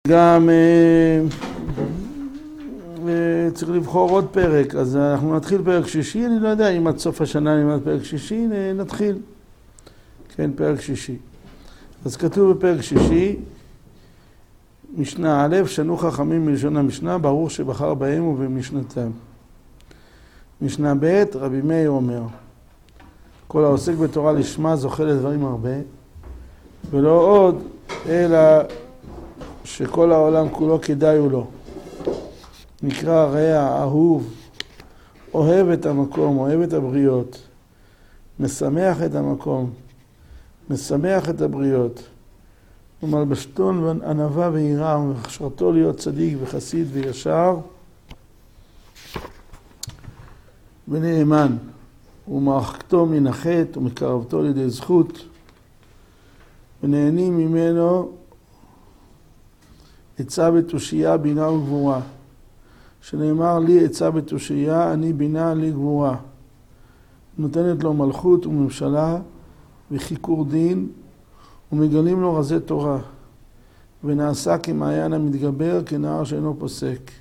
גם צריך לבחור עוד פרק, אז אנחנו נתחיל פרק שישי, אני לא יודע אם עד סוף השנה נלמד פרק שישי, נתחיל. כן, פרק שישי. אז כתוב בפרק שישי, משנה א', שנו חכמים מלשון המשנה, ברור שבחר בהם ובמשנתם. משנה ב', רבי מאיר אומר, כל העוסק בתורה לשמה זוכה לדברים הרבה, ולא עוד, אלא שכל העולם כולו כדאי הוא לו. נקרא רע, אהוב, אוהב את המקום, אוהב את הבריות, משמח את המקום, משמח את הבריות, ומלבשתון וענווה ויראה, ומכשרתו להיות צדיק וחסיד וישר ונאמן, ומרחקתו מן החטא ומקרבתו לידי זכות, ונהנים ממנו עצה בתושייה, בינה וגבורה. שנאמר לי עצה בתושייה, אני בינה לי גבורה. נותנת לו מלכות וממשלה וחיקור דין, ומגלים לו רזי תורה. ונעשה כמעיין המתגבר, כנהר שאינו פוסק.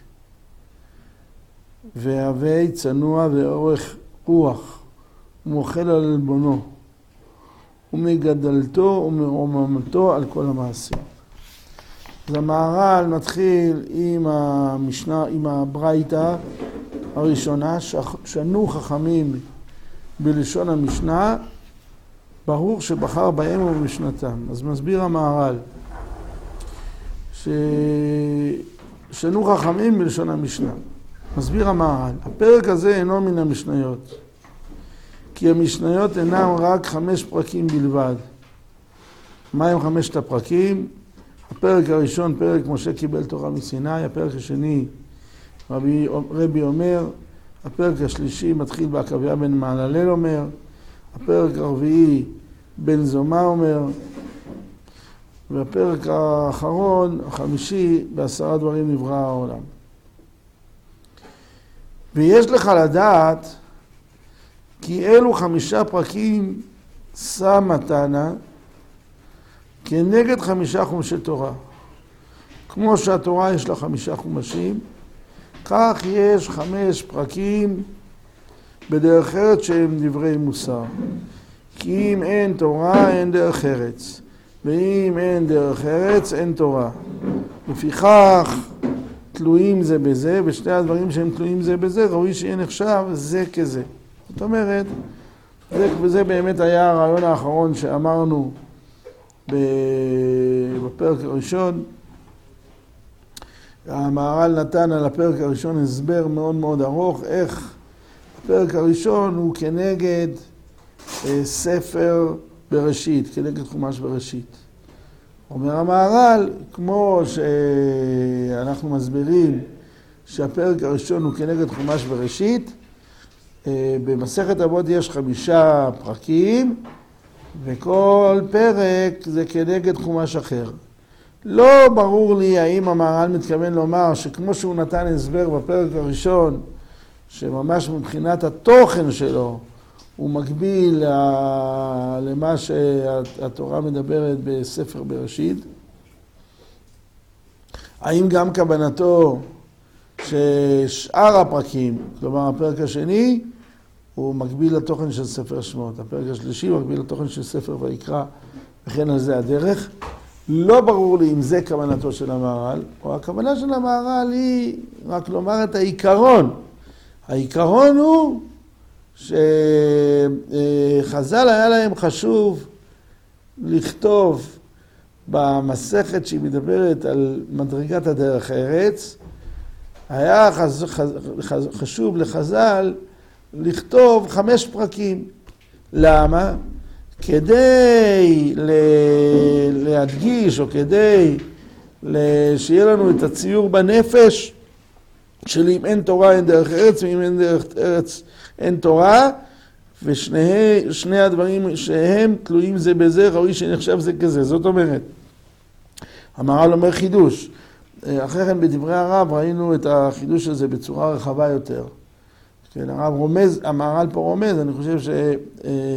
והווי צנוע ואורך רוח, ומוכל על עלבונו, ומגדלתו ומרוממתו על כל המעשים. אז המהר"ל מתחיל עם המשנה, עם הברייתא הראשונה, שנו חכמים בלשון המשנה, ברור שבחר בהם ובמשנתם. אז מסביר המהר"ל, שנו חכמים בלשון המשנה. מסביר המהר"ל, הפרק הזה אינו מן המשניות, כי המשניות אינם רק 5 פרקים בלבד. מה הם 5 הפרקים? הפרק הראשון, פרק משה קיבל תורה מסיני, הפרק השני, רבי אומר, הפרק השלישי מתחיל בעקביה בן מעללל אומר, הפרק הרביעי בן זומא אומר, והפרק האחרון, החמישי, ב10 דברים נברא העולם. ויש לך לדעת כי אלו 5 פרקים שמה תנא כנגד 5 חומשי תורה. כמו שהתורה יש לה 5 חומשים, כך יש 5 פרקים בדרך ארץ שהם דברי מוסר. כי אם אין תורה אין דרך ארץ, ואם אין דרך ארץ אין תורה. לפיכך תלויים זה בזה, ושני הדברים שהם תלויים זה בזה, ראוי שיהיה נחשב זה כזה. זאת אומרת, וזה באמת היה הרעיון האחרון שאמרנו בפרק הראשון. המהר"ל נתן על הפרק הראשון הסבר מאוד מאוד ארוך, איך הפרק הראשון הוא כנגד ספר בראשית, כנגד חומש בראשית. אומר המהר"ל, כמו שאנחנו מסבירים שהפרק הראשון הוא כנגד חומש בראשית, במסכת אבות יש 5 פרקים, וכל פרק זה כנגד חומש אחר. לא ברור לי האם המהר"ל מתכוון לומר שכמו שהוא נתן הסבר בפרק הראשון, שממש מבחינת התוכן שלו, הוא מקביל למה שהתורה מדברת בספר בראשית. האם גם כוונתו ששאר הפרקים, כלומר הפרק השני, הוא מקביל לתוכן של ספר שמות. הפרק השלישי מקביל לתוכן של ספר ויקרא, וכן על זה הדרך. לא ברור לי אם זה כוונתו של המהר"ל, או הכוונה של המהר"ל היא רק לומר את העיקרון. העיקרון הוא שחז"ל היה להם חשוב לכתוב במסכת שהיא מדברת על מדרגת הדרך ארץ, היה חשוב לחז"ל לכתוב 5 פרקים. למה? כדי להדגיש, או כדי שיהיה לנו את הציור בנפש של אם אין תורה אין דרך ארץ, ואם אין דרך ארץ אין תורה, ושני הדברים שהם תלויים זה בזה, ראוי שנחשב זה כזה. זאת אומרת, המהר"ל אומר חידוש. אחרי כן בדברי הרב ראינו את החידוש הזה בצורה רחבה יותר. כן, הרב רומז, המהר"ל פה רומז, אני חושב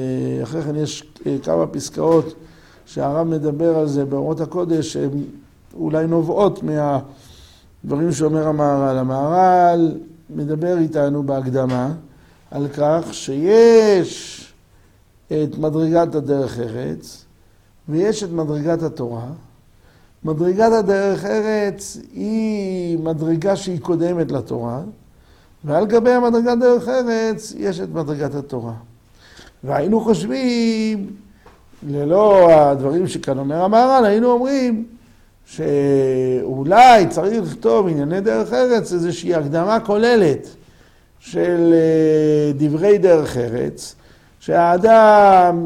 שאחרי כן יש כמה פסקאות שהרב מדבר על זה באורות הקודש, אולי נובעות מהדברים שאומר המהר"ל. המהר"ל מדבר איתנו בהקדמה על כך שיש את מדרגת הדרך ארץ ויש את מדרגת התורה. מדרגת הדרך ארץ היא מדרגה שהיא קודמת לתורה, ועל גבי המדרגת דרך ארץ יש את מדרגת התורה. והיינו חושבים, ללא הדברים שכאן אומר המהר"ל, היינו אומרים שאולי צריך לכתוב ענייני דרך ארץ איזושהי הקדמה כוללת של דברי דרך ארץ, שהאדם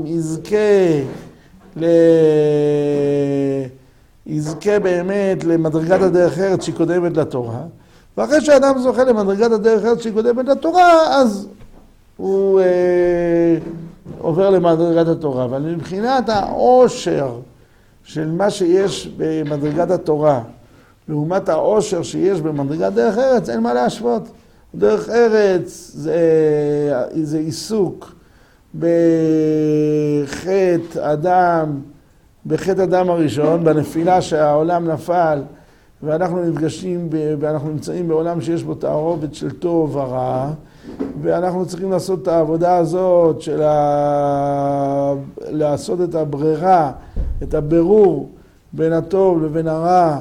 יזכה באמת למדרגת הדרך ארץ שהיא קודמת לתורה, ואחרי שהאדם זוכה למדרגת הדרך ארץ שהיא קודמת לתורה, אז הוא עובר למדרגת התורה. אבל מבחינת העושר של מה שיש במדרגת התורה, לעומת העושר שיש במדרגת דרך ארץ, אין מה להשוות. דרך ארץ זה עיסוק בחטא אדם הראשון, בנפילה שהעולם נפל, ואנחנו נפגשים ואנחנו נמצאים בעולם שיש בו תערובת של טוב ורע, ואנחנו צריכים לעשות את העבודה הזאת של לעשות את הברירה, את הבירור בין הטוב לבין הרע,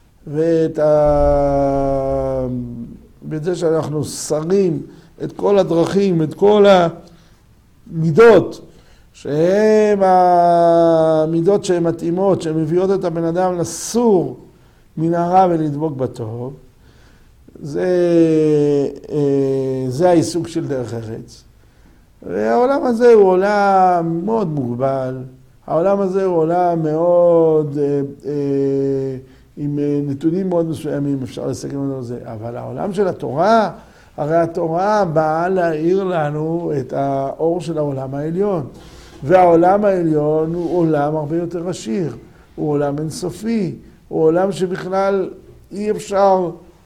וזה שאנחנו שרים את כל הדרכים, את כל המידות, שהן המידות שהן מתאימות, שהן מביאות את הבן אדם לסור מן הרע ולדבוק בטוב. זה העיסוק של דרך ארץ. והעולם הזה הוא עולם מאוד מוגבל. העולם הזה הוא עולם מאוד, עם נתונים מאוד מסוימים, אפשר לסכם את זה. אבל העולם של התורה, הרי התורה באה להאיר לנו את האור של העולם העליון. והעולם העליון הוא עולם הרבה יותר עשיר. הוא עולם אינסופי. הוא עולם שבכלל אי אפשר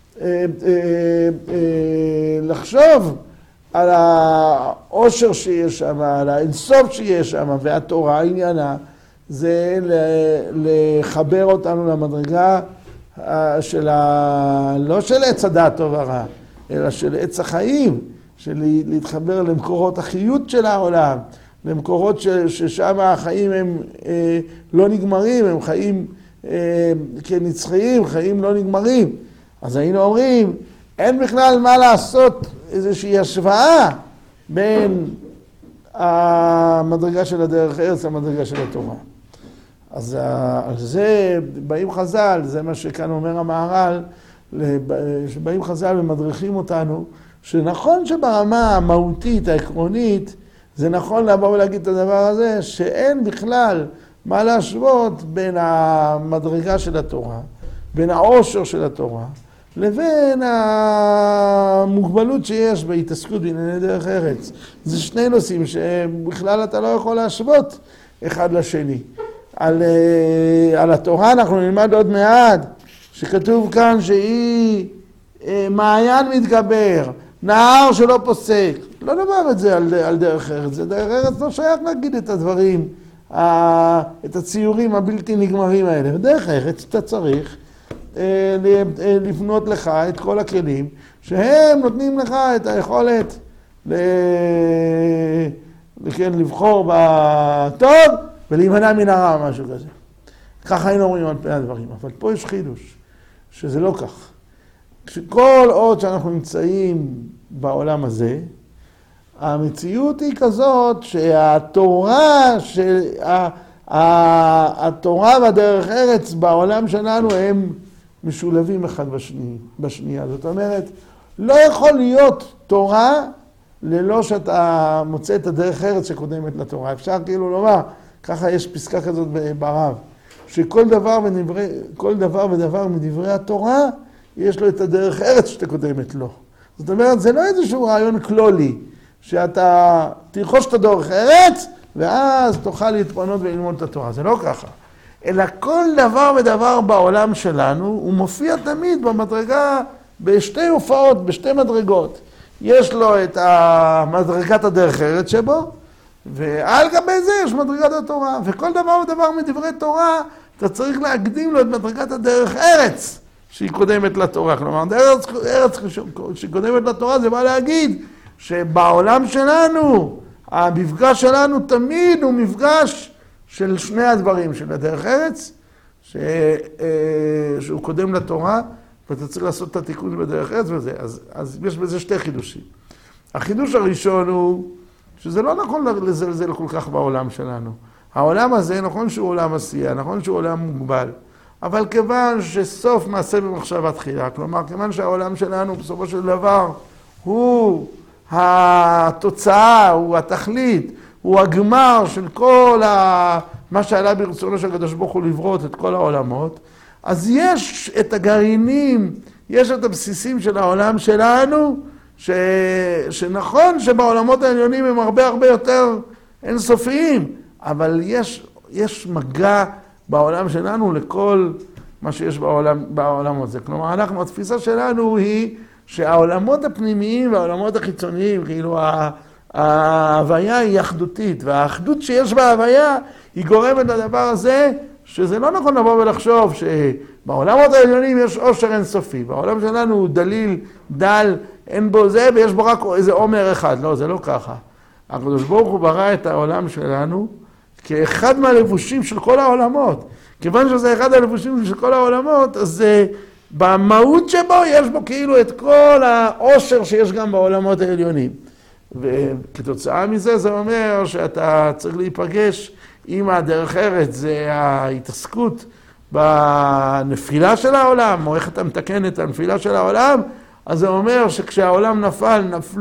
לחשוב על העושר שיש שם, על האינסוף שיש שם, והתורה עניינה זה לחבר אותנו למדרגה של לא של עץ הדעת טוב ורע, אלא של עץ החיים, של להתחבר למקורות החיות של העולם, למקורות ששם החיים הם לא נגמרים, הם חיים כנצחיים, חיים לא נגמרים. אז היינו אומרים, אין בכלל מה לעשות איזושהי השוואה בין המדרגה של הדרך ארץ למדרגה של התורה. אז על זה באים חז"ל, זה מה שכאן אומר המהר"ל, שבאים חז"ל ומדריכים אותנו, שנכון שברמה המהותית, העקרונית, זה נכון לבוא ולהגיד את הדבר הזה, שאין בכלל מה להשוות בין המדרגה של התורה, בין העושר של התורה, לבין המוגבלות שיש בהתעסקות בענייני דרך ארץ. זה שני נושאים שבכלל אתה לא יכול להשוות אחד לשני. על התורה אנחנו נלמד עוד מעט, שכתוב כאן שהיא מעיין מתגבר, נהר שלא פוסק. לא נאמר את זה על דרך ארץ. זה דרך ארץ לא שייך להגיד את הדברים, את הציורים הבלתי נגמרים האלה. בדרך ארץ אתה צריך לפנות לך את כל הכלים שהם נותנים לך את היכולת לבחור בטוב ולהימנע מן הרע או משהו כזה. ככה היינו אומרים על פני הדברים, אבל פה יש חידוש, שזה לא כך. שכל עוד שאנחנו נמצאים בעולם הזה, המציאות היא כזאת התורה והדרך ארץ בעולם שלנו הם משולבים אחד בשנייה. זאת אומרת, לא יכול להיות תורה ללא שאתה מוצא את הדרך ארץ שקודמת לתורה. אפשר כאילו לומר, ככה יש פסקה כזאת ברב, שכל דבר ודבר מדברי התורה, יש לו את הדרך ארץ שקודמת לו. זאת אומרת, זה לא איזשהו רעיון כלולי, שאתה תרכוש את הדרך ארץ, ואז תוכל להתפנות וללמוד את התורה. זה לא ככה. אלא כל דבר ודבר בעולם שלנו, הוא מופיע תמיד במדרגה, בשתי הופעות, בשתי מדרגות. יש לו את מדרגת הדרך ארץ שבו, ועל גבי זה יש מדרגת התורה. וכל דבר ודבר מדברי תורה, אתה צריך להקדים לו את מדרגת הדרך ארץ שהיא קודמת לתורה. כלומר, ארץ שקודמת לתורה זה בא להגיד שבעולם שלנו, המפגש שלנו תמיד הוא מפגש של שני הדברים, של הדרך ארץ, שהוא קודם לתורה, ואתה צריך לעשות את התיקון בדרך ארץ וזה. אז יש בזה שתי חידושים. החידוש הראשון הוא שזה לא נכון לזלזל כל כך בעולם שלנו. העולם הזה, נכון שהוא עולם עשייה, נכון שהוא עולם מוגבל, אבל כיוון שסוף מעשה במחשבה תחילה, כלומר, כיוון שהעולם שלנו בסופו של דבר הוא התוצאה, הוא התכלית, הוא הגמר של כל מה שעלה ברצונו של הקדוש ברוך הוא לברות את כל העולמות, אז יש את הגרעינים, יש את הבסיסים של העולם שלנו, שנכון שבעולמות העליונים הם הרבה הרבה יותר אינסופיים, אבל יש מגע בעולם שלנו לכל מה שיש בעולם הזה. כלומר, התפיסה שלנו היא שהעולמות הפנימיים והעולמות החיצוניים, כאילו ההוויה היא אחדותית, והאחדות שיש בהוויה היא גורמת לדבר הזה, שזה לא נכון לבוא ולחשוב שבעולמות העליונים יש עושר אינסופי. בעולם שלנו הוא דליל, דל, אין בו זה, ויש בו רק איזה עומר אחד. לא, זה לא ככה. הקדוש ברוך הוא ברא את העולם שלנו כאחד מהלבושים של כל העולמות. כיוון שזה אחד הלבושים של כל העולמות, אז במהות שבו יש בו כאילו את כל העושר שיש גם בעולמות העליונים. וכתוצאה מזה זה אומר שאתה צריך להיפגש עם הדרך ארץ, זה ההתעסקות בנפילה של העולם, או איך אתה מתקן את הנפילה של העולם, אז זה אומר שכשהעולם נפל,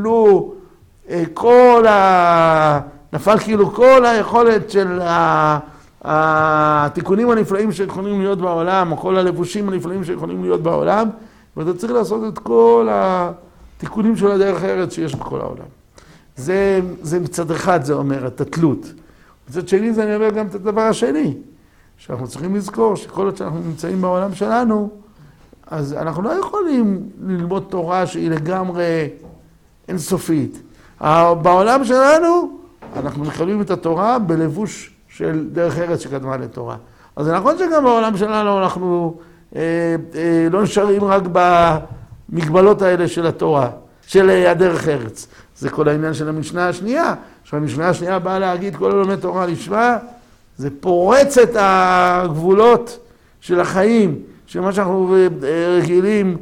נפל כאילו כל היכולת של התיקונים הנפלאים שיכולים להיות בעולם, או כל הלבושים הנפלאים שיכולים להיות בעולם, ואתה צריך לעשות את כל התיקונים של הדרך ארץ שיש בכל העולם. זה מצד אחד, זה אומר, את התלות. מצד שני, זה אני אומר גם את הדבר השני, שאנחנו צריכים לזכור שכל עוד שאנחנו נמצאים בעולם שלנו, אז אנחנו לא יכולים ללמוד תורה שהיא לגמרי אינסופית. בעולם שלנו, אנחנו מקבלים את התורה בלבוש של דרך ארץ שקדמה לתורה. אז זה נכון שגם בעולם שלנו אנחנו לא נשארים רק במגבלות האלה של התורה, של הדרך ארץ. זה כל העניין של המשנה השנייה. שהמשנה השנייה באה להגיד כל הלומד תורה לשמה, זה פורץ את הגבולות של החיים, של מה שאנחנו רגילים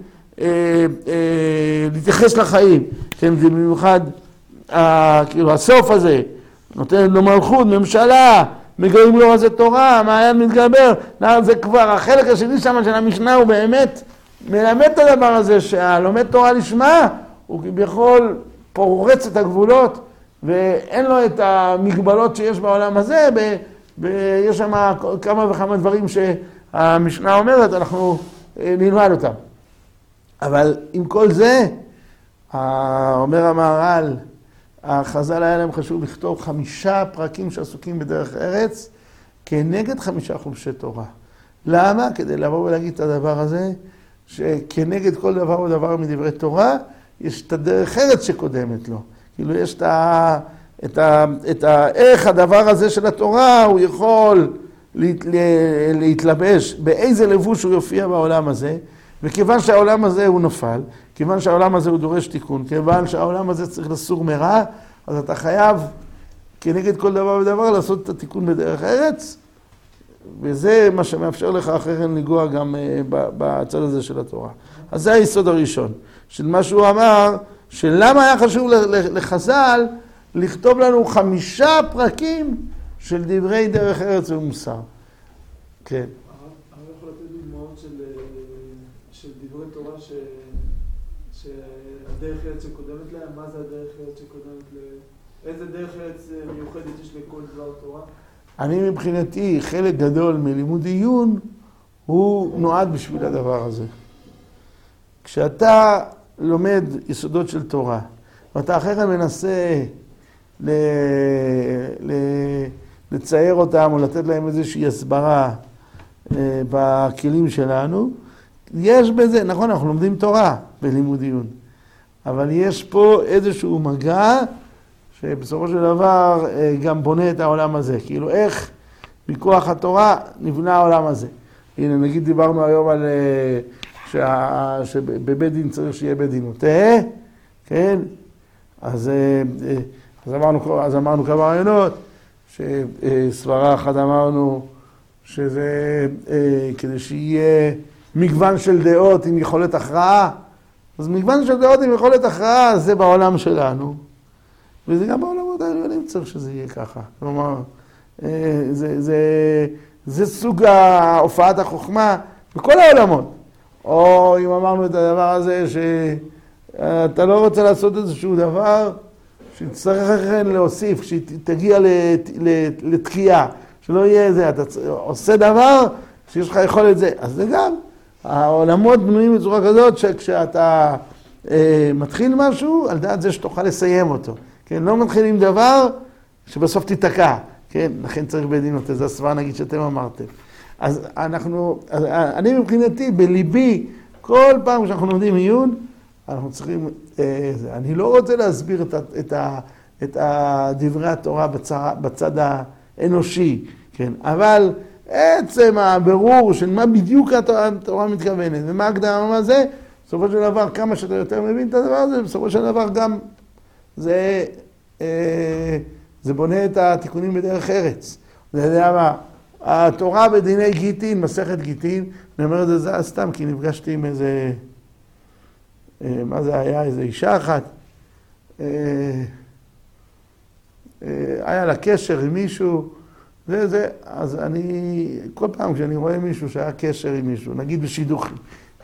להתייחס לחיים. כן, זה במיוחד, כאילו הסוף הזה, נותן לו מלכות, ממשלה, מגעים לו איזה תורה, מעיין מתגבר, זה כבר החלק השני שם של המשנה הוא באמת מלמד את הדבר הזה, שהלומד תורה לשמה, הוא כביכול פורץ את הגבולות, ואין לו את המגבלות שיש בעולם הזה, ויש שם כמה וכמה דברים שהמשנה אומרת, אנחנו נלמד אותם. אבל עם כל זה, אומר המהר"ל, החז"ל היה להם חשוב לכתוב 5 פרקים שעסוקים בדרך ארץ, כנגד 5 חומשי תורה. למה? כדי לבוא ולהגיד את הדבר הזה, שכנגד כל דבר ודבר מדברי תורה, יש את הדרך ארץ שקודמת לו. כאילו יש איך הדבר הזה של התורה הוא יכול להתלבש, באיזה לבוש הוא יופיע בעולם הזה, וכיוון שהעולם הזה הוא נופל, כיוון שהעולם הזה הוא דורש תיקון, כיוון שהעולם הזה צריך לסור מרע, אז אתה חייב כנגד כל דבר ודבר לעשות את התיקון בדרך ארץ, וזה מה שמאפשר לך אחרי כן לגוע גם בצד הזה של התורה. אז זה היסוד הראשון, של מה שהוא אמר, שלמה היה חשוב לחז"ל לכתוב לנו 5 פרקים של דברי דרך ארץ ומוסר. כן. אני יכול לתת דוגמאות של דברי תורה שהדרך ארץ שקודמת להם, מה זה הדרך ארץ שקודמת להם? איזה דרך ארץ מיוחדת יש לכל דבר תורה? אני מבחינתי, חלק גדול מלימוד עיון הוא נועד בשביל הדבר הזה. כשאתה לומד יסודות של תורה, ואתה אחרי כן מנסה לצייר אותם או לתת להם איזושהי הסברה בכלים שלנו, יש בזה, נכון, אנחנו לומדים תורה בלימוד עיון, אבל יש פה איזשהו מגע שבסופו של דבר גם בונה את העולם הזה. כאילו איך מכוח התורה נבנה העולם הזה. הנה, נגיד דיברנו היום על שבבית דין צריך שיהיה בית דין נוטה, כן? אז אמרנו כמה רעיונות, שסברה אחת אמרנו שזה כדי שיהיה מגוון של דעות עם יכולת הכרעה, אז מגוון של דעות עם יכולת הכרעה זה בעולם שלנו, וזה גם בעולמות העליונים צריך שזה יהיה ככה. כלומר, זה סוג הופעת החוכמה בכל העולמות. או אם אמרנו את הדבר הזה שאתה לא רוצה לעשות איזשהו דבר שתצטרך לכן להוסיף, כשתגיע לתקיעה, שלא יהיה זה, אתה עושה דבר שיש לך יכולת זה. אז זה גם, העולמות בנויים בצורה כזאת שכשאתה מתחיל משהו, על דעת זה שתוכל לסיים אותו. כן, לא מתחילים דבר שבסוף תתקע. כן, לכן צריך בית דין נוטה, זה הסברה נגיד שאתם אמרתם. אז אני מבחינתי, בליבי, כל פעם שאנחנו לומדים עיון, אנחנו צריכים, אני לא רוצה להסביר את דברי התורה בצד האנושי, כן, אבל עצם הבירור של מה בדיוק התורה מתכוונת, ומה הקדמה מה זה, בסופו של דבר, כמה שאתה יותר מבין את הדבר הזה, בסופו של דבר גם זה בונה את התיקונים בדרך ארץ. אתה יודע מה? התורה בדיני גיטין, מסכת גיטין, אני אומר את זה סתם, כי נפגשתי עם איזה, מה זה היה? איזה אישה אחת. היה לה קשר עם מישהו, אז אני, כל פעם כשאני רואה מישהו שהיה קשר עם מישהו, נגיד בשידוכים,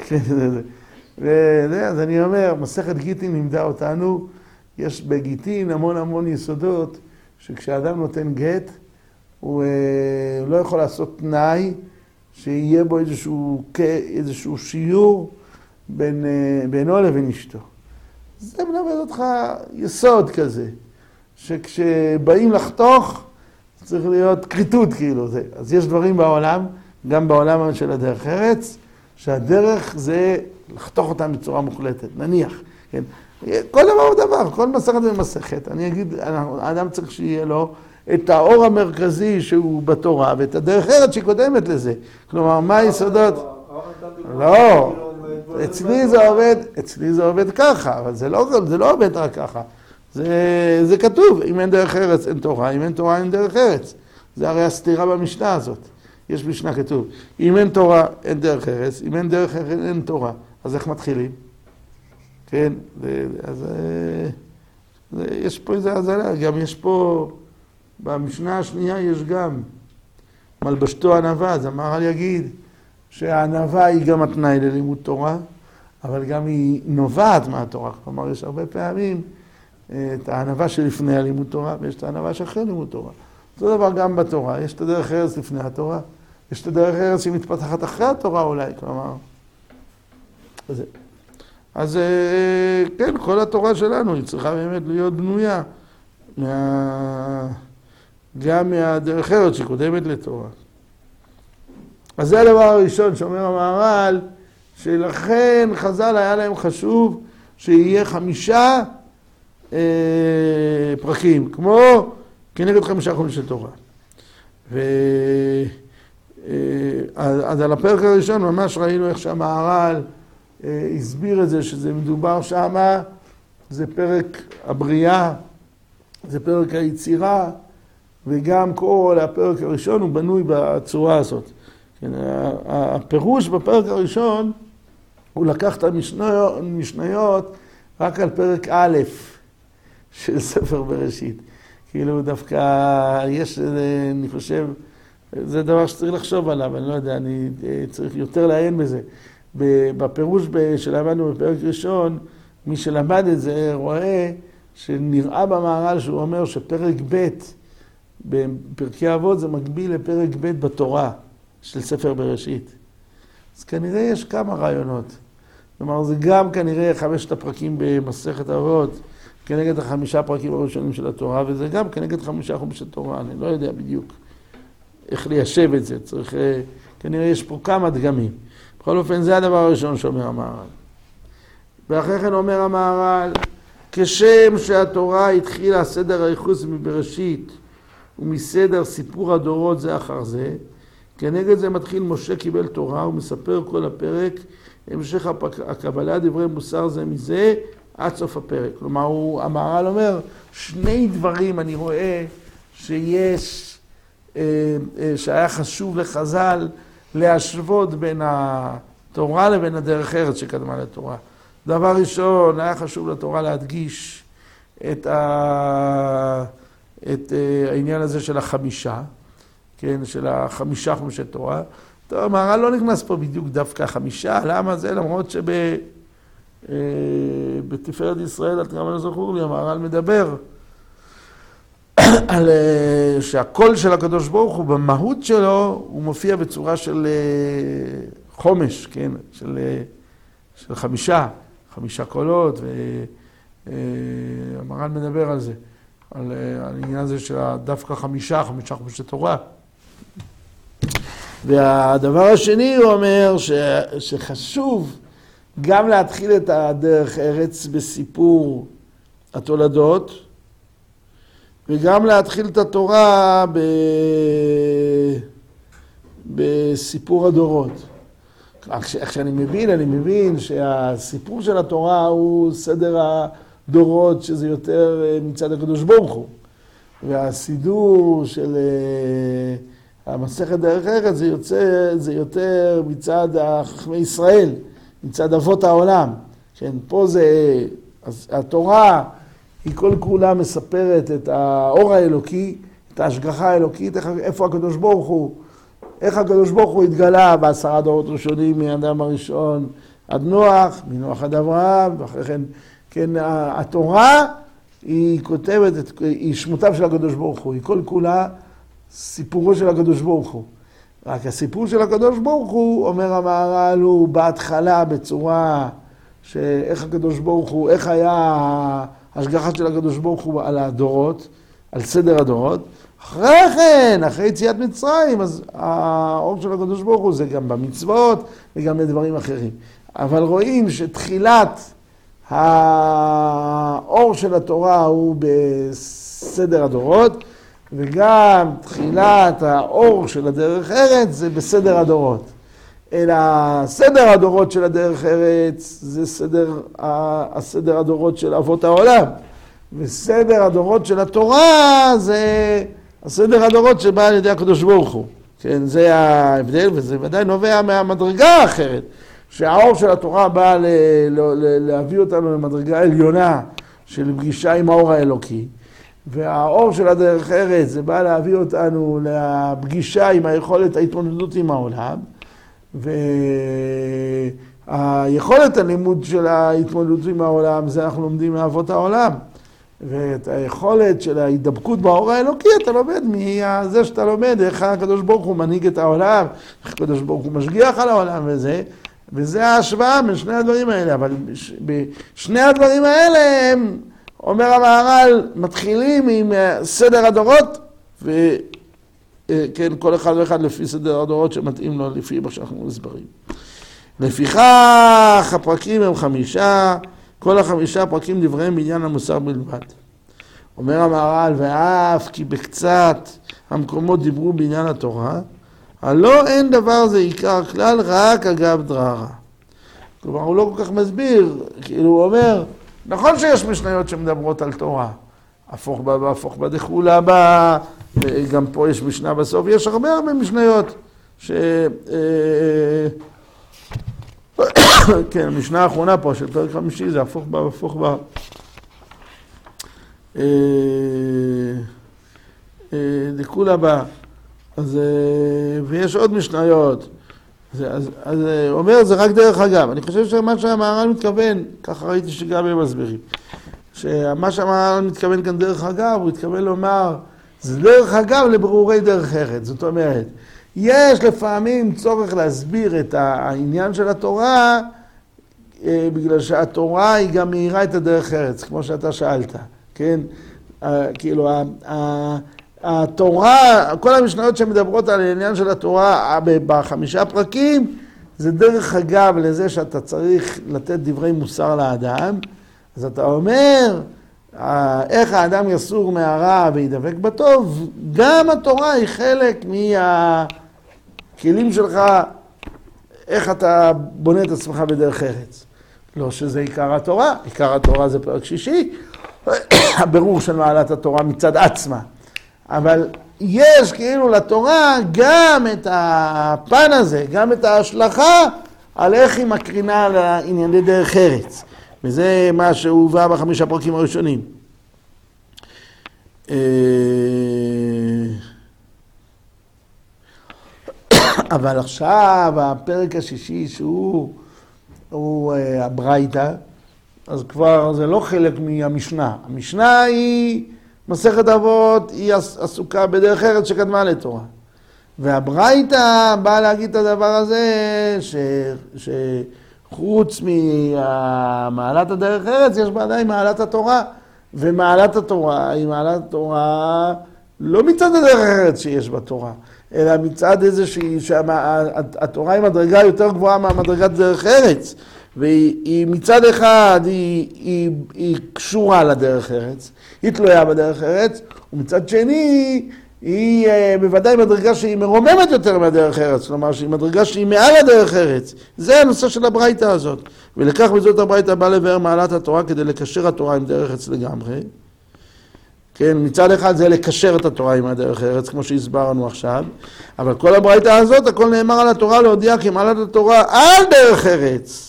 אז אני אומר, מסכת גיטין לימדה אותנו, יש בגיטין המון יסודות, שכשאדם נותן גט, הוא לא יכול לעשות תנאי שיהיה בו איזשהו שיעור בינו לבין אשתו. זה מלמד אותך יסוד כזה, שכשבאים לחתוך, צריך להיות קריטות כאילו זה. אז יש דברים בעולם, גם בעולם של הדרך ארץ, שהדרך זה לחתוך אותם בצורה מוחלטת, נניח. כן? כל דבר הוא דבר, כל מסכת ומסכת. אני אגיד, האדם צריך שיהיה לו את האור המרכזי שהוא בתורה, ואת הדרך ארץ שקודמת לזה. כלומר, מה היסודות? לא, אצלי זה עובד ככה, אבל זה לא עובד רק ככה. זה כתוב, אם אין דרך ארץ אין תורה, אם אין תורה אין דרך ארץ. זה הרי הסתירה במשנה הזאת. יש משנה כתוב, אם אין תורה אין דרך ארץ, אם אין דרך ארץ אין תורה. אז איך מתחילים? כן, אז יש פה איזה הזלה, גם יש פה, במשנה השנייה יש גם מלבשתו ענווה, אז המהר"ל יגיד שהענווה היא גם התנאי ללימוד תורה, אבל גם היא נובעת מהתורה. כלומר, יש הרבה פעמים את הענווה שלפני הלימוד תורה, ויש את הענווה שאחרי לימוד תורה. אותו דבר גם בתורה, יש את הדרך ארץ לפני התורה, יש את הדרך ארץ שמתפתחת אחרי התורה אולי, כלומר. אז כן, כל התורה שלנו היא צריכה באמת להיות בנויה גם מהדרך ארץ שקודמת לתורה. אז זה הדבר הראשון שאומר המהר"ל, שלכן חז"ל היה להם חשוב שיהיה 5 פרקים, כמו כנגד 5 חומשי של תורה. אז על הפרק הראשון ממש ראינו איך שהמהר"ל הסביר את זה, שזה מדובר שמה, זה פרק הבריאה, זה פרק היצירה, וגם כל הפרק הראשון הוא בנוי בצורה הזאת. כן, הפירוש בפרק הראשון, הוא לקח את המשניות רק על פרק א' של ספר בראשית. כאילו דווקא יש, אני חושב, זה דבר שצריך לחשוב עליו, אני לא יודע, אני צריך יותר לעיין בזה. בפירוש שלמדנו בפרק ראשון, מי שלמד את זה רואה שנראה במהר"ל שהוא אומר שפרק ב' בפרקי אבות זה מקביל לפרק ב' בתורה של ספר בראשית. אז כנראה יש כמה רעיונות. כלומר, זה גם כנראה 5 הפרקים במסכת אבות, כנגד 5 הפרקים הראשונים של התורה, וזה גם כנגד 5 חומשי תורה. אני לא יודע בדיוק איך ליישב את זה. צריך, כנראה יש פה כמה דגמים. בכל אופן, זה הדבר הראשון שאומר המהר"ל. ואחרי כן אומר המהר"ל, כשם שהתורה התחילה סדר הייחוס מבראשית, ומסדר סיפור הדורות זה אחר זה. כנגד זה מתחיל משה קיבל תורה, הוא מספר כל הפרק, המשך הקבלה, דברי מוסר זה מזה, עד סוף הפרק. כלומר, המהר"ל אומר, שני דברים אני רואה שהיה חשוב לחז"ל להשוות בין התורה לבין הדרך ארץ שקדמה לתורה. דבר ראשון, היה חשוב לתורה להדגיש את העניין הזה של החמישה, כן, של החמישה חומשי תורה. טוב, המהר"ל לא נכנס פה בדיוק דווקא חמישה, למה זה? למרות בתפארת ישראל, עד כמה לא זכור לי, המהר"ל מדבר על שהקול של הקדוש ברוך הוא במהות שלו, הוא מופיע בצורה של חומש, כן, של חמישה קולות, והמהר"ל מדבר על זה, על העניין הזה של דווקא חמישה חומשי תורה. והדבר השני הוא אומר שחשוב גם להתחיל את הדרך ארץ בסיפור התולדות, וגם להתחיל את התורה בסיפור הדורות. איך שאני מבין, אני מבין שהסיפור של התורה הוא סדר הדורות, שזה יותר מצד הקדוש ברוך הוא. והסידור של המסכת דרך ארץ זה יותר מצד חכמי ישראל, מצד אבות העולם. כן, פה זה, אז התורה היא כל כולה מספרת את האור האלוקי, את ההשגחה האלוקית, איפה הקדוש ברוך הוא, איך הקדוש ברוך הוא התגלה ב10 דורות ראשונים מאדם הראשון עד נוח, מנוח עד אברהם, ואחרי כן, כן, התורה היא כותבת, היא שמותיו של הקדוש ברוך הוא, היא כל כולה סיפורו של הקדוש ברוך הוא. רק הסיפור של הקדוש ברוך הוא, אומר המהר"ל, הוא בהתחלה בצורה שאיך הקדוש ברוך הוא, איך היה ההשגחה של הקדוש ברוך הוא על הדורות, על סדר הדורות. אחרי כן, אחרי יציאת מצרים, אז האור של הקדוש ברוך הוא זה גם במצוות וגם בדברים אחרים. אבל רואים שתחילת האור של התורה הוא בסדר הדורות, וגם תחילת האור של הדרך ארץ זה בסדר הדורות. אלא סדר הדורות של הדרך ארץ זה הסדר הדורות של אבות העולם. וסדר הדורות של התורה זה הסדר הדורות שבא על ידי הקדוש ברוך הוא. כן, זה ההבדל, וזה ודאי נובע מהמדרגה האחרת. שהאור של התורה בא להביא אותנו למדרגה עליונה של פגישה עם האור האלוקי. והאור של הדרך ארץ זה בא להביא אותנו לפגישה עם היכולת ההתמודדות עם העולם. והיכולת הלימוד של ההתמודדות עם העולם זה אנחנו לומדים מאבות העולם. ואת היכולת של ההידבקות באור האלוקי אתה לומד מזה שאתה לומד איך הקדוש ברוך הוא מנהיג את העולם, איך הקדוש ברוך הוא משגיח על העולם וזה ההשוואה בין שני הדברים האלה. אבל בשני הדברים האלה הם, אומר המהר"ל, מתחילים עם סדר הדורות, וכן, כל אחד ואחד לפי סדר הדורות שמתאים לו לפי מה שאנחנו מסברים. לפיכך הפרקים הם 5, כל 5 פרקים דבריהם בעניין המוסר בלבד. אומר המהר"ל, ואף כי בקצת המקומות דיברו בעניין התורה, הלא אין דבר זה עיקר כלל, רק אגב דררה. כלומר, הוא לא כל כך מסביר, כאילו הוא אומר, נכון שיש משניות שמדברות על תורה, הפוך בה והפוך בה דחולה בה, גם פה יש משנה בסוף, יש הרבה משניות כן, המשנה האחרונה פה של פרק 5 זה הפוך בה והפוך בה. דחולה בה. אז, ויש עוד משניות. אז אומר, זה רק דרך אגב. אני חושב שמה שהמהר"ל מתכוון, ככה ראיתי שגם הם מסבירים, שמה שהמהר"ל מתכוון כאן דרך אגב, הוא מתכוון לומר, זה דרך אגב לברורי דרך ארץ. זאת אומרת, יש לפעמים צורך להסביר את העניין של התורה, בגלל שהתורה היא גם מאירה את הדרך ארץ, כמו שאתה שאלת, כן? כאילו, התורה, כל המשניות שמדברות על העניין של התורה ב5 פרקים, זה דרך אגב לזה שאתה צריך לתת דברי מוסר לאדם. אז אתה אומר, איך האדם יסור מהרע וידבק בטוב, גם התורה היא חלק מהכלים שלך, איך אתה בונה את עצמך בדרך ארץ. לא שזה עיקר התורה, עיקר התורה זה פרק שישי, הבירור של מעלת התורה מצד עצמה. אבל יש כאילו לתורה גם את הפן הזה, גם את ההשלכה על איך היא מקרינה לענייני דרך ארץ. וזה מה שהובא ב5 הפרקים הראשונים. אבל עכשיו הפרק השישי שהוא הברייתא, אז כבר זה לא חלק מהמשנה. המשנה היא מסכת אבות, היא עסוקה בדרך ארץ שקדמה לתורה. והברייתא באה להגיד את הדבר הזה, שחוץ ממעלת הדרך ארץ, יש בה עדיין מעלת התורה. ומעלת התורה היא מעלת התורה לא מצד הדרך ארץ שיש בתורה, אלא מצד איזושהי, שהתורה היא מדרגה יותר גבוהה מהמדרגת דרך ארץ. והיא מצד אחד היא קשורה לדרך ארץ, היא תלויה בדרך ארץ, ומצד שני היא בוודאי מדרגה שהיא מרוממת יותר מהדרך ארץ, כלומר שהיא מדרגה שהיא מעל הדרך ארץ. זה הנושא של הברייתא הזאת. ולכך בזאת הברייתא בא לבאר מעלת התורה כדי לקשר התורה עם דרך ארץ לגמרי. כן, מצד אחד זה לקשר את התורה עם הדרך ארץ, כמו שהסברנו עכשיו, אבל כל הברייתא הזאת, הכל נאמר על התורה להודיע כי מעלת התורה על דרך ארץ.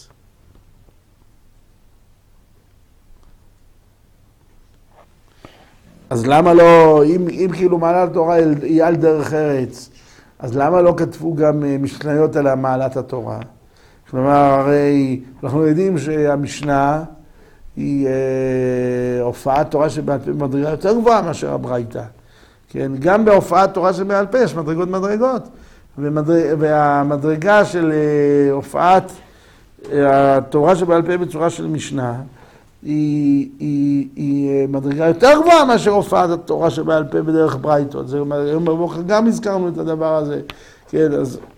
אז למה לא, אם כאילו מעלת התורה היא על דרך ארץ, אז למה לא כתבו גם משניות על מעלת התורה? כלומר, הרי אנחנו יודעים שהמשנה היא הופעת תורה שבעל פה מדרגה יותר גבוהה מאשר הברייתא. כן, גם בהופעת תורה שבעל פה יש מדרגות. והמדרגה של הופעת התורה שבעל פה בצורה של משנה, היא מדרגה יותר גבוהה מאשר הופעת התורה שבעל פה בדרך ברייתות. זה היום בבוקר גם הזכרנו את הדבר הזה. כן,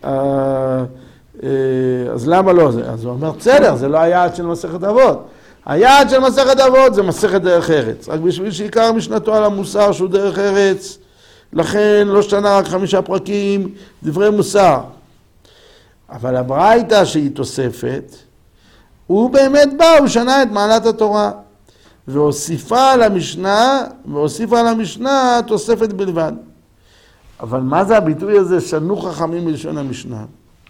אז למה לא זה? אז הוא אומר, בסדר, זה לא היעד של מסכת אבות. היעד של מסכת אבות זה מסכת דרך ארץ. רק בשביל שעיקר משנתו על המוסר שהוא דרך ארץ, לכן לא שנה רק 5 פרקים, דברי מוסר. אבל הברייתא שהיא תוספת, הוא באמת בא, הוא שנה את מעלת התורה. והוסיפה על המשנה תוספת בלבד. אבל מה זה הביטוי הזה, שנו חכמים בלשון המשנה?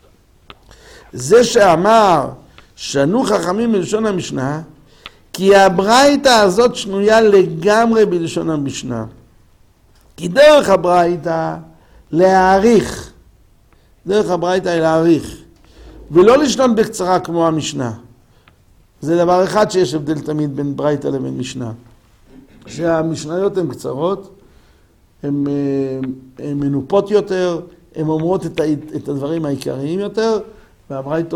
זה שאמר, שנו חכמים בלשון המשנה, כי הברייתא הזאת שנויה לגמרי בלשון המשנה. כי דרך הברייתא להאריך. דרך הברייתא היא להאריך. ולא לשנות בקצרה כמו המשנה. זה דבר אחד שיש הבדל תמיד בין ברייתא לבין משנה. שהמשניות הן קצרות, הן מנופות יותר, הן אומרות את הדברים העיקריים יותר, והברייתות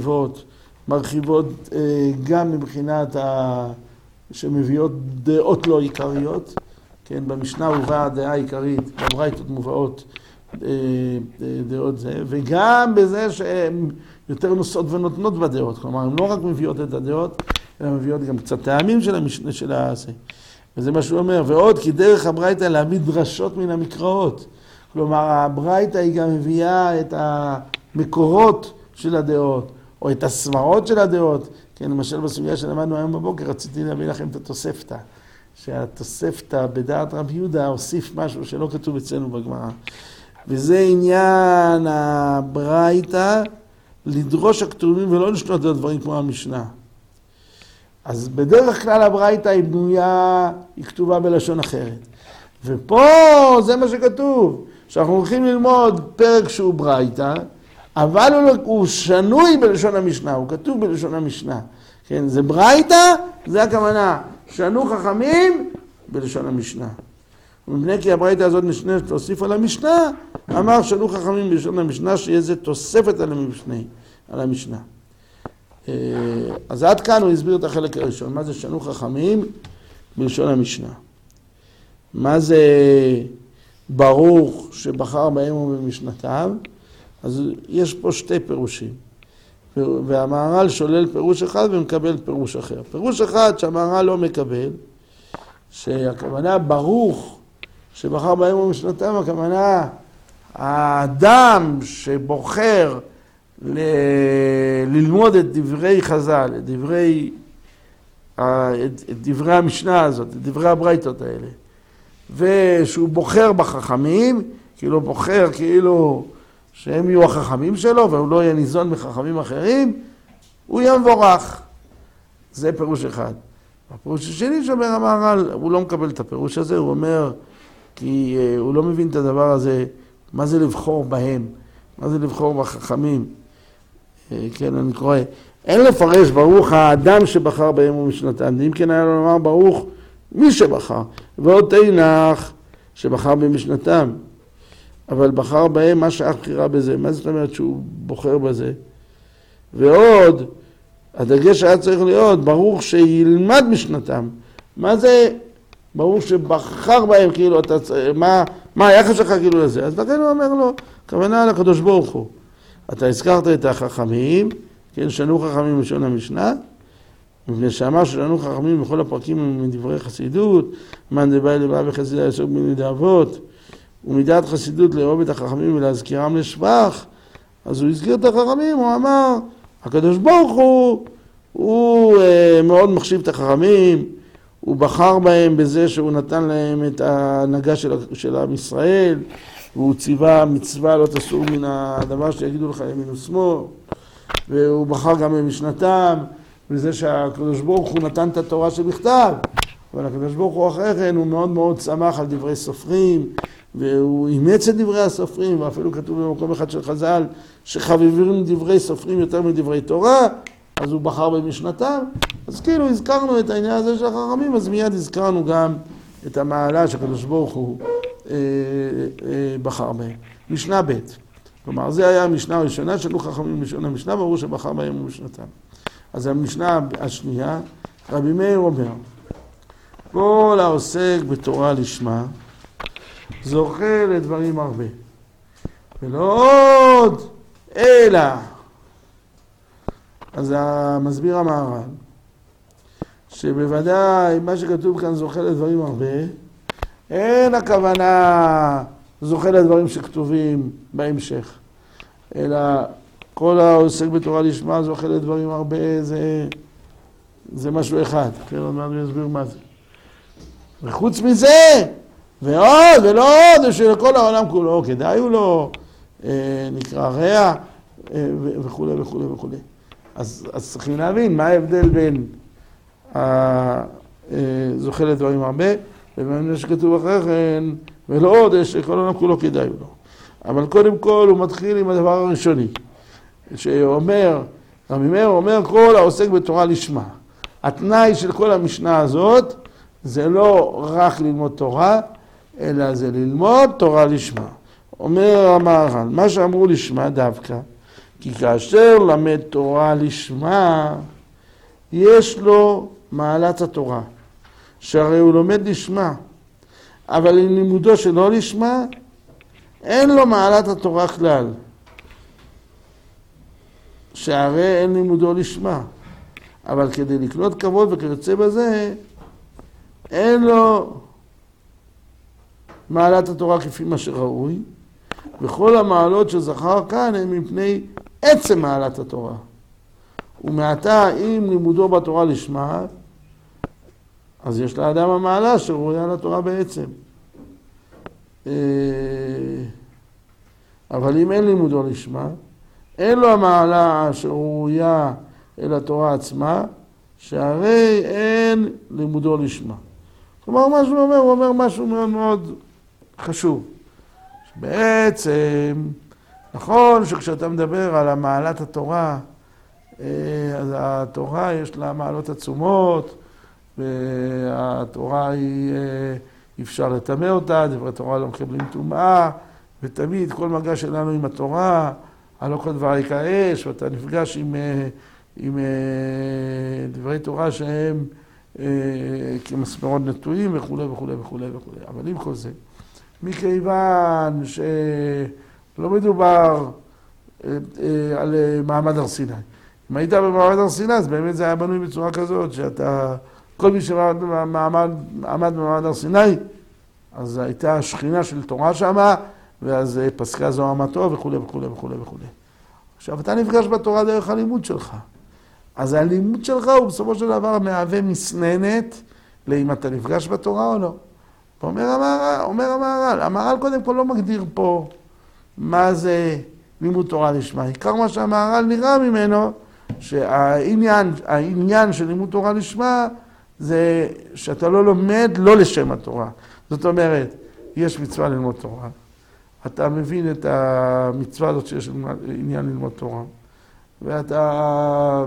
מרחיבות גם מבחינת שמביאות דעות לא עיקריות. כן, במשנה הובאה הדעה העיקרית, בברייתות מובאות דעות זה, וגם בזה שהן יותר נושאות ונותנות בדעות. כלומר, הן לא רק מביאות את הדעות, אלא מביאות גם קצת טעמים של המשנה של העשה. וזה מה שהוא אומר, ועוד כי דרך הברייתא להביא דרשות מן המקראות. כלומר, הברייתא היא גם מביאה את המקורות של הדעות, או את הסברות של הדעות. כן, למשל בסוגיה שלמדנו היום בבוקר, רציתי להביא לכם את התוספתא. שהתוספתא בדעת רבי יהודה הוסיף משהו שלא כתוב אצלנו בגמרא. וזה עניין הברייתא, לדרוש הכתובים ולא לשנות את הדברים כמו המשנה. אז בדרך כלל הברייתא היא בנויה, היא כתובה בלשון אחרת. ופה זה מה שכתוב, שאנחנו הולכים ללמוד פרק שהוא ברייתא, אבל הוא שנוי בלשון המשנה, הוא כתוב בלשון המשנה. כן, זה ברייתא, זה הכוונה, שנו חכמים בלשון המשנה. ומפני כי הברייתא הזאת נשנית להוסיף על המשנה, אמר שנו חכמים בלשון המשנה, שיהיה זה תוספת על המשנה. אז עד כאן הוא הסביר את החלק הראשון, מה זה שנו חכמים בלשון המשנה. מה זה ברוך שבחר בהם ובמשנתיו? אז יש פה 2 פירושים. והמהר"ל שולל פירוש אחד ומקבל פירוש אחר. פירוש אחד שהמהר"ל לא מקבל, שהכוונה ברוך שבחר בהם ומשנתם, הכוונה האדם שבוחר ללמוד את דברי חז"ל, את דברי המשנה הזאת, את דברי הברייתות האלה, ושהוא בוחר בחכמים, כאילו בוחר כאילו שהם יהיו החכמים שלו, והוא לא יהיה ניזון מחכמים אחרים, הוא יהיה מבורך. זה פירוש אחד. הפירוש השני שאומר המהר"ל, הוא לא מקבל את הפירוש הזה, הוא אומר, כי הוא לא מבין את הדבר הזה, מה זה לבחור בהם, מה זה לבחור בחכמים. כן, אני קורא, אין לפרש ברוך האדם שבחר בהם ומשנתם, אם כן היה לו לומר ברוך מי שבחר, ועוד תנח שבחר במשנתם, אבל בחר בהם מה שייך בחירה בזה, מה זאת אומרת שהוא בוחר בזה? ועוד, הדגש היה צריך להיות ברוך שילמד משנתם, מה זה ברוך שבחר בהם, כאילו, מה היחס שלך כאילו לזה? אז לכן הוא אומר לו, כוונה לקדוש ברוך הוא, אתה הזכרת את החכמים, כן, שנו חכמים בלשון המשנה, מפני שאמר ששנו חכמים בכל הפרקים מדברי חסידות, מאן דבעי לבעיה וחסידה יסוד מלימודי אבות, ומידת חסידות לאהוב את החכמים ולהזכירם לשבח, אז הוא הזכיר את החכמים, הוא אמר, הקדוש ברוך הוא מאוד מחשיב את החכמים, הוא בחר בהם בזה שהוא נתן להם את ההנהגה של עם ישראל, והוא ציווה מצווה לא תסור מן הדבר שיגידו לך ימין ושמאל, והוא בחר גם במשנתם, וזה שהקדוש ברוך הוא נתן את התורה שבכתב, אבל הקדוש ברוך הוא אחרי כן הוא מאוד מאוד שמח על דברי סופרים, והוא אימץ את דברי הסופרים, ואפילו כתוב במקום אחד של חז"ל, שחביבים דברי סופרים יותר מדברי תורה, אז הוא בחר במשנתם. אז כאילו הזכרנו את העניין הזה של החכמים, אז מיד הזכרנו גם את המעלה שהקדוש ברוך הוא בחר בהם. משנה ב', כלומר זה היה המשנה הראשונה, שנו חכמים בלשון המשנה, ברור שבחר בהם ובמשנתם. אז המשנה השנייה, רבי מאיר אומר, כל העוסק בתורה לשמה, זוכה לדברים הרבה. ולא עוד, אלא. אז המסביר המהר"ל, שבוודאי מה שכתוב כאן זוכה לדברים הרבה, אין הכוונה זוכה לדברים שכתובים בהמשך, אלא כל העוסק בתורה לשמה זוכה לדברים הרבה, זה משהו אחד. כן, עוד מעט אני אסביר מה זה. וחוץ מזה, ועוד ולא עוד, שלכל העולם כולו, כדאי הוא לא נקרא רע, וכו' וכו' וכו'. אז צריכים להבין מה ההבדל בין זוכה לדברים הרבה, לבין שכתוב אחרי כן, ולא עוד, שכל העולם כולו כדאי הוא לא. אבל קודם כל הוא מתחיל עם הדבר הראשוני, שאומר, רבי מאיר אומר, כל העוסק בתורה לשמה. התנאי של כל המשנה הזאת, זה לא רק ללמוד תורה, אלא זה ללמוד תורה לשמה. אומר המהר"ל, מה שאמרו לשמה דווקא, כי כאשר למד תורה לשמה, יש לו מעלת התורה, שהרי הוא לומד לשמה, אבל עם לימודו שלא לשמה, אין לו מעלת התורה כלל, שהרי אין לימודו לשמה, אבל כדי לקנות כבוד וכיוצא בזה, אין לו מעלת התורה כפי מה שראוי, וכל המעלות שזכר כאן הם מפני עצם מעלת התורה. ומעתה אם לימודו בתורה לשמה, אז יש לאדם המעלה שראויה לתורה בעצם. אבל אם אין לימודו לשמה, אין לו המעלה שראויה אל התורה עצמה, שהרי אין לימודו לשמה. כלומר, מה שהוא אומר, הוא אומר משהו מאוד מאוד חשוב. שבעצם, נכון שכשאתה מדבר על המעלת התורה, אז התורה יש לה מעלות עצומות, והתורה היא, אפשר לטמא אותה, דברי תורה לא מקבלים טומאה, ותמיד כל מגע שלנו עם התורה, הלא כל דברי כאש, ואתה נפגש עם דברי תורה שהם כמסמרות נטועים וכו' וכו' וכו' וכו'. אבל עם כל זה, מכיוון שלא מדובר על מעמד הר סיני. אם היית במעמד הר סיני, אז באמת זה היה בנוי בצורה כזאת, שאתה כל מי שעמד במעמד הר סיני, אז הייתה השכינה של תורה שמה, ואז פסקה זו אמתו וכו' וכו' וכו' וכו'. עכשיו, אתה נפגש בתורה דרך הלימוד שלך. אז הלימוד שלך הוא בסופו של דבר מהווה מסננת לאם אתה נפגש בתורה או לא. אומר המהר"ל, המהר"ל קודם כל לא מגדיר פה מה זה לימוד תורה לשמה. עיקר מה שהמהר"ל נראה ממנו, שהעניין של לימוד תורה לשמה זה שאתה לא לומד לא לשם התורה. זאת אומרת, יש מצווה ללמוד תורה. אתה מבין את המצווה הזאת שיש עניין ללמוד תורה. ואתה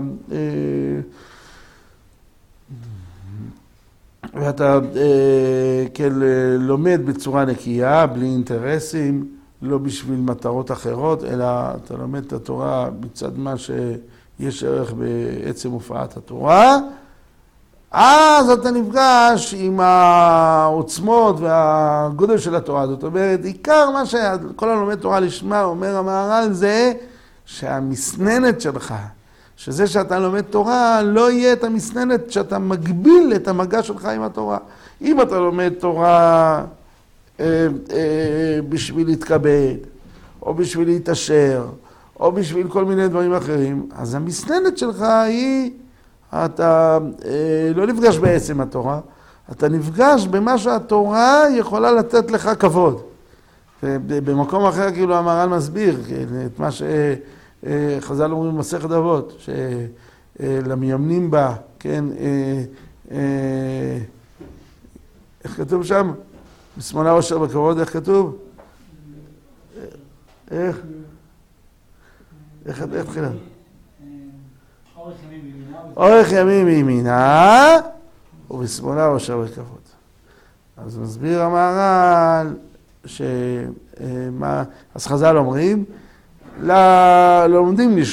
כן, לומד בצורה נקייה, בלי אינטרסים, לא בשביל מטרות אחרות, אלא אתה לומד את התורה מצד מה שיש ערך בעצם הופעת התורה. אז אתה נפגש עם העוצמות והגודל של התורה. זאת אומרת, עיקר מה שכל הלומד תורה לשמה אומר המהר"ל זה שהמסננת שלך, שזה שאתה לומד תורה, לא יהיה את המסננת שאתה מגביל את המגע שלך עם התורה. אם אתה לומד תורה בשביל להתכבד, או בשביל להתעשר, או בשביל כל מיני דברים אחרים, אז המסננת שלך היא, אתה לא נפגש בעצם התורה, אתה נפגש במה שהתורה יכולה לתת לך כבוד. ובמקום אחר כאילו המהר"ל מסביר את מה שחז"ל אומרים במסכת אבות, שלמיימנים בה, כן, איך כתוב שם? בשמאלה עושר וכבוד, איך כתוב? איך תחילה? אורך ימים מימינה, ובשמאלה עושר וכבוד. אז מסביר המהר"ל, אז חז"ל אומרים, ללומדים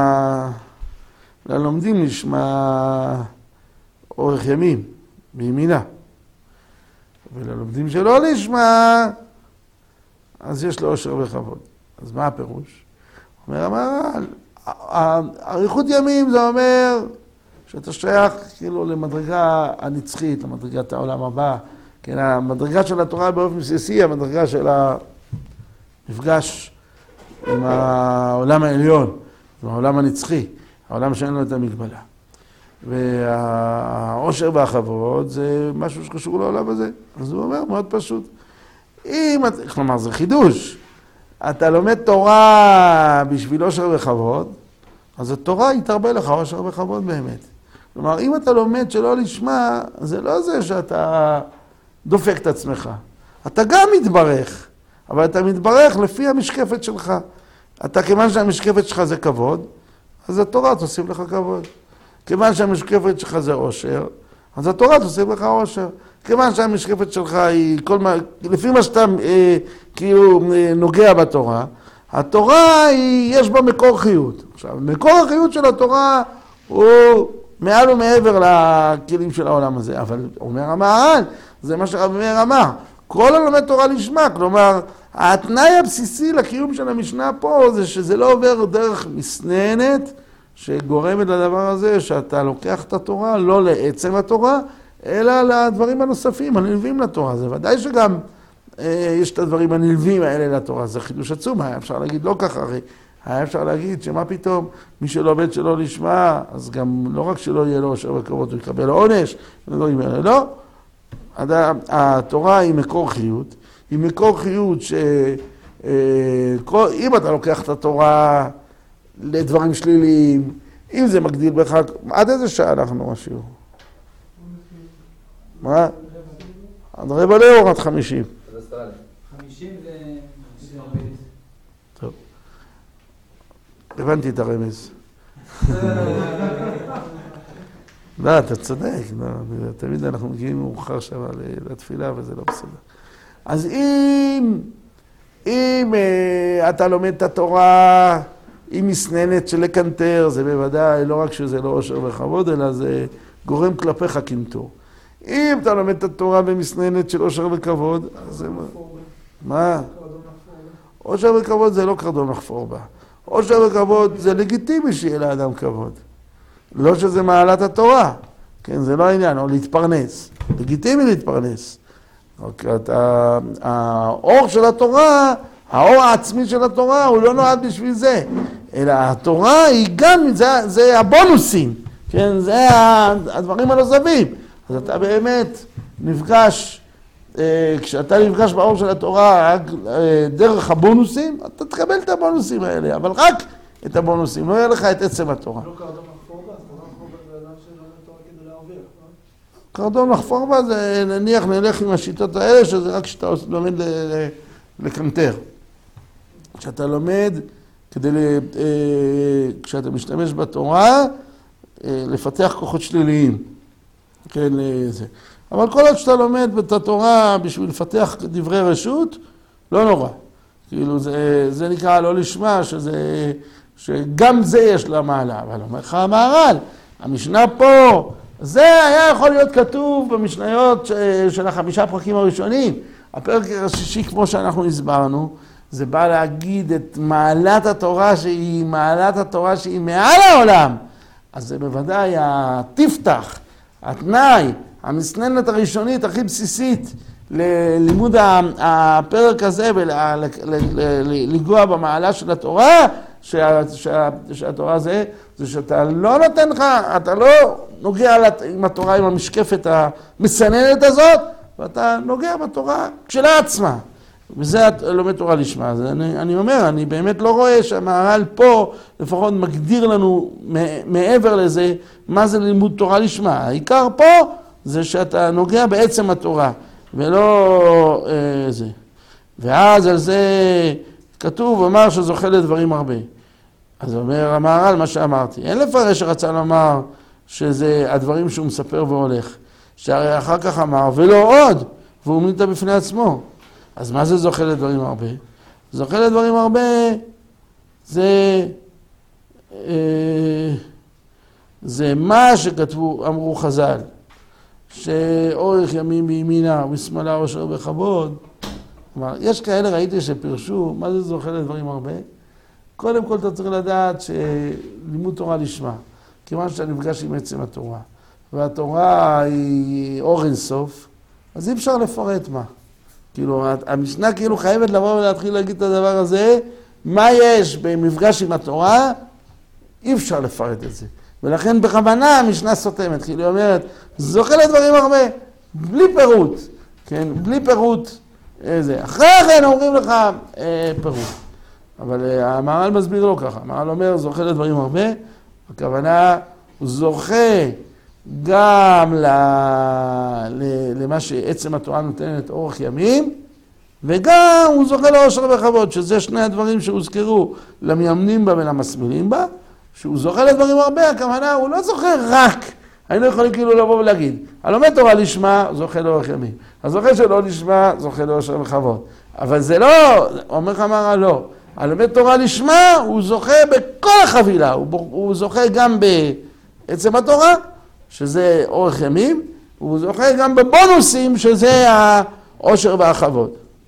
נשמע אורך ימים מימינה, וללומדים שלא נשמע, אז יש לו עושר וכבוד. אז מה הפירוש? אומר המהר"ל, אריכות ימים זה אומר שאתה שייך כאילו למדרגה הנצחית, למדרגת העולם הבא. כן, המדרגה של התורה באופן בסיסי, המדרגה של המפגש עם העולם העליון, עם העולם הנצחי, העולם שאין לו את המגבלה. והעושר והכבוד זה משהו שקשור לעולם הזה. אז הוא אומר מאוד פשוט. כלומר, זה חידוש. אתה לומד תורה בשביל עושר וכבוד, אז התורה יתרבה לך עושר וכבוד באמת. כלומר, אם אתה לומד שלא לשמה, זה לא זה שאתה דופק את עצמך. אתה גם מתברך, אבל אתה מתברך לפי המשקפת שלך. אתה, כיוון שהמשקפת שלך זה כבוד, אז התורה תוסיף לך כבוד. כיוון שהמשקפת שלך זה עושר, אז התורה תוסיף לך עושר. כיוון שהמשקפת שלך היא לפי מה שאתה כאילו נוגע בתורה, התורה יש בה מקור חיות. עכשיו, מקור החיות של התורה הוא מעל ומעבר לכלים של העולם הזה. אבל אומר המהר"ל, זה מה שרב מאיר אמר, כל הלומד תורה לשמה, כלומר, התנאי הבסיסי לקיום של המשנה פה זה שזה לא עובר דרך מסננת שגורמת לדבר הזה שאתה לוקח את התורה, לא לעצם התורה, אלא לדברים הנוספים, הנלווים לתורה. זה ודאי שגם יש את הדברים הנלווים האלה לתורה, זה חידוש עצום, היה אפשר להגיד לא ככה, הרי היה אפשר להגיד שמה פתאום, מי שלומד שלא לשמה, אז גם לא רק שלא יהיה לו עושר וכבוד, הוא יקבל עונש, לא. התורה היא מקור חיות, היא מקור חיות שאם אתה לוקח את התורה לדברים שליליים, אם זה מגדיל בך, עד איזה שעה אנחנו משהו? מה? עד רבע לאור, עד 50. 50 זה... טוב. הבנתי את הרמז. לא, אתה צודק. תמיד אנחנו מגיעים מאוחר שם לתפילה וזה לא בסדר. אז אם אתה לומד את התורה עם מסננת של לקנטר, זה בוודאי לא רק שזה לא עושר וכבוד, אלא זה גורם כלפיך קנטור. אם אתה לומד את התורה במסננת של עושר וכבוד, אז זה... מה? עושר וכבוד זה לא קרדום לחפור בה. עושר וכבוד זה לגיטימי שיהיה לאדם כבוד. לא שזה מעלת התורה. כן, זה לא העניין, או להתפרנס. לגיטימי להתפרנס. האור של התורה, האור העצמי של התורה, הוא לא נועד בשביל זה. אלא התורה היא גם, זה הבונוסים. כן, זה הדברים הנוספים. אז אתה באמת נפגש, כשאתה נפגש באור של התורה דרך הבונוסים, אתה תקבל את הבונוסים האלה, אבל רק את הבונוסים, לא יהיה לך את עצם התורה. לא קרדום לחפור בה, אז קרדום לחפור בה זה אדם שלומד תורה כדי להרוויח, לא? קרדום לחפור בה זה נניח נלך עם השיטות האלה, שזה רק שאתה לומד לקנטר. כשאתה לומד, כשאתה משתמש בתורה, לפתח כוחות שליליים. כן, זה. אבל כל עוד שאתה לומד את התורה בשביל לפתח דברי רשות, לא נורא. כאילו זה נקרא לא לשמה, שגם זה יש לה מעלה. אבל אומר לך המהר"ל, המשנה פה, זה היה יכול להיות כתוב במשניות של 5 פרקים הראשונים. הפרק השישי, כמו שאנחנו הסברנו, זה בא להגיד את מעלת התורה שהיא מעלת התורה שהיא מעל העולם. אז זה בוודאי התפתח, התנאי, המסננת הראשונית הכי בסיסית ללימוד הפרק הזה ולגוע במעלה של התורה, שהתורה זה שאתה לא נותן לך, אתה לא נוגע עם התורה עם המשקפת המסננת הזאת, ואתה נוגע בתורה כשלעצמה. וזה לומד תורה לשמה. אז אני אומר, אני באמת לא רואה שהמהר"ל פה לפחות מגדיר לנו מעבר לזה מה זה לימוד תורה לשמה. העיקר פה זה שאתה נוגע בעצם התורה, ולא זה. ואז על זה כתוב, אמר שזוכה לדברים הרבה. אז אומר המהר"ל מה שאמרתי. אין לפרש שרצה לומר שזה הדברים שהוא מספר והולך. שהרי אחר כך אמר, ולא עוד, והוא מילתא בפני עצמו. אז מה זה זוכה לדברים הרבה? זוכה לדברים הרבה זה מה שכתבו, אמרו חז"ל, שאורך ימים בימינה ושמאלה עושר בכבוד. כלומר, יש כאלה ראיתי שפרשו, מה זה זוכה לדברים הרבה? קודם כל אתה צריך לדעת שלימוד תורה לשמה, כיוון שאתה נפגש עם עצם התורה, והתורה היא אור אין סוף, אז אי אפשר לפרט מה. כאילו, המשנה כאילו חייבת לבוא ולהתחיל להגיד את הדבר הזה, מה יש במפגש עם התורה, אי אפשר לפרט את זה. ולכן בכוונה המשנה סותמת, כאילו היא אומרת, זוכה לדברים הרבה, בלי פירוט, כן, בלי פירוט, אחרי כן אומרים לך פירוט. אבל המהר"ל מסביר לא ככה, המהר"ל אומר, זוכה לדברים הרבה, הכוונה, הוא זוכה גם למה שעצם התורה נותנת אורך ימים, וגם הוא זוכה לאושר בכבוד, שזה שני הדברים שהוזכרו למיימנים בה ולמסמילים בה, שהוא זוכה לדברים הרבה, הכוונה הוא לא זוכה רק, היינו יכולים כאילו לבוא ולהגיד, הלומד תורה לשמה זוכה לאורך ימים, הזוכה שלא לשמה זוכה לאושר בכבוד, אבל זה לא, אומר לך המהר"ל לא, הלומד תורה לשמה הוא זוכה בכל החבילה, הוא זוכה גם בעצם התורה, שזה אורך ימים, הוא זוכה גם בבונוסים, שזה העושר והכבוד.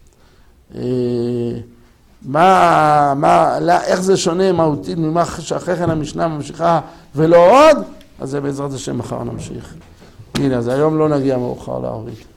איך זה שונה מהותית ממה שאחרי כן המשנה ממשיכה ולא עוד? אז זה בעזרת השם מחר נמשיך. הנה, אז היום לא נגיע מאוחר להוריד.